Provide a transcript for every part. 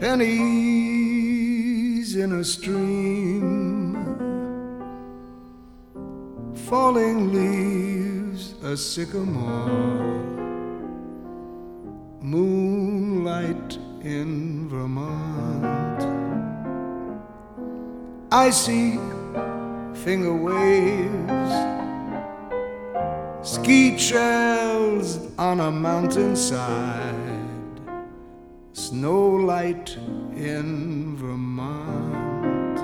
pennies in a stream, falling leaves, a sycamore, moonlight in Vermont. I see finger waves, ski trails on a mountainside, snow light in Vermont.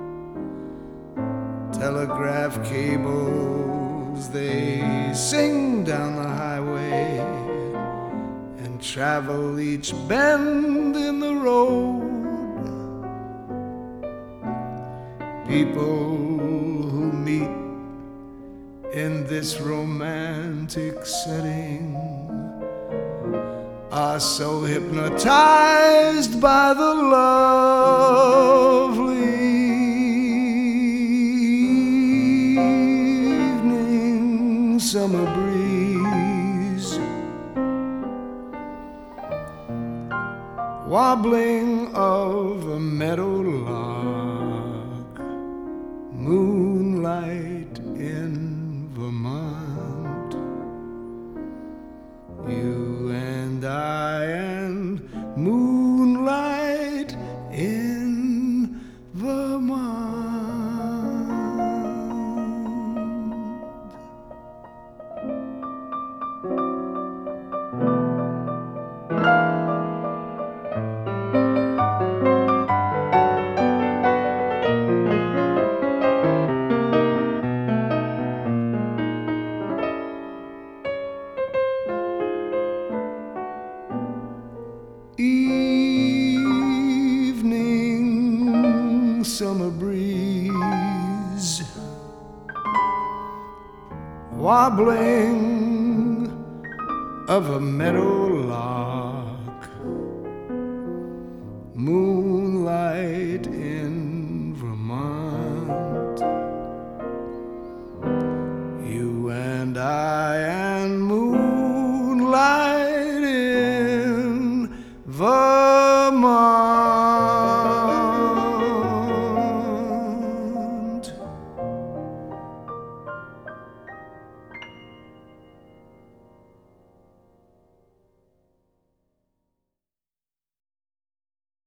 Telegraph cables, they sing down the highway and travel each bend in the road. People who meet in this romantic setting are so hypnotized by the lovely evening summer breeze, wobbling of a meadowlark, moonlight in Vermont. You and I and moonlight in Vermont. Evening summer breeze, wobbling of a meadowlark, moon